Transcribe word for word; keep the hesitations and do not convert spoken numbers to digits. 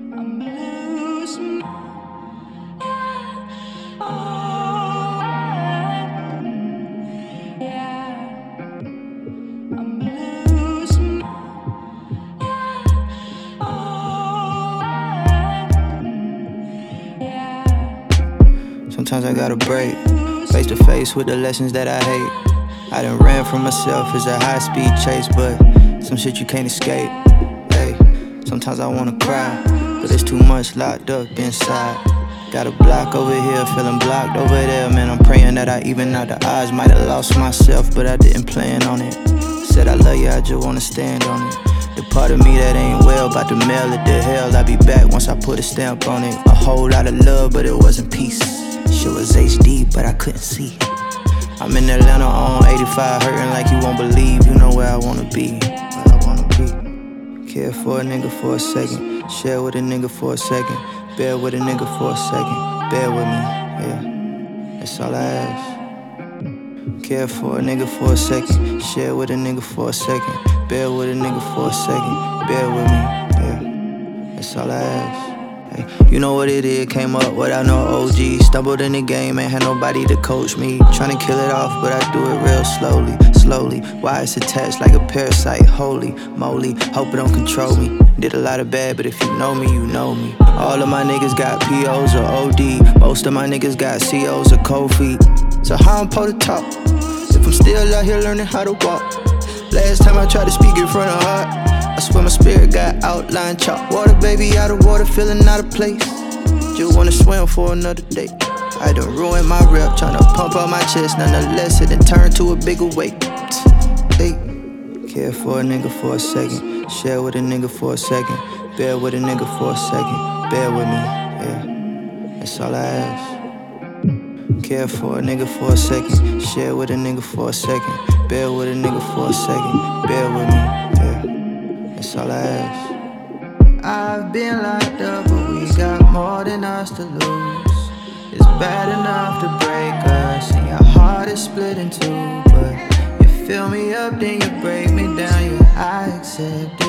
I'm losing all yeah. I'm losing all yeah. Sometimes I gotta break, face to face with the lessons that I hate. I done ran from myself, it's a high speed chase, but some shit you can't escape. Hey, sometimes I wanna cry, but it's too much locked up inside. Got a block over here, feeling blocked over there. Man, I'm praying that I even out the odds. Might've lost myself, but I didn't plan on it. Said I love you, I just wanna stand on it. The part of me that ain't well, about to mail it to hell. I'll be back once I put a stamp on it. A whole lot of love, but it wasn't peace. Shit was H D, but I couldn't see. I'm in Atlanta on eighty-five, hurting like you won't believe. You know where I wanna be, where I wanna be. Care for a nigga for a second, share with a nigga for a second, bear with a nigga for a second, bear with me, yeah, that's all I ask. Care for a nigga for a second, share with a nigga for a second, bear with a nigga for a second, bear with me, yeah, that's all I ask. Hey, you know what it is, came up without no O G. Stumbled in the game, ain't had nobody to coach me. Tryna kill it off, but I do it real slowly, slowly. Why it's attached like a parasite, holy moly. Hope it don't control me. Did a lot of bad, but if you know me, you know me. All of my niggas got P Os or O D. Most of my niggas got C Os or cold feet. So how I'm supposed to talk if I'm still out here learning how to walk? Last time I tried to speak in front of her, I swear my spirit got outline chalk. Water, baby, out of water, feeling out of place. Just wanna swim for another day. I done ruined my rep, tryna pump out my chest. Nonetheless, it done turned to a bigger weight. Hey, care for a nigga for a second, share with a nigga for a second, bear with a nigga for a second, bear with me, yeah, that's all I ask. Care for a nigga for a second, share with a nigga for a second, bear with a nigga for a second, bear with me, yeah, that's all I ask. I've been locked up, but we got more than us to lose. It's bad enough to break us, and your heart is split in two. But you fill me up, then you break me down, yeah, I accept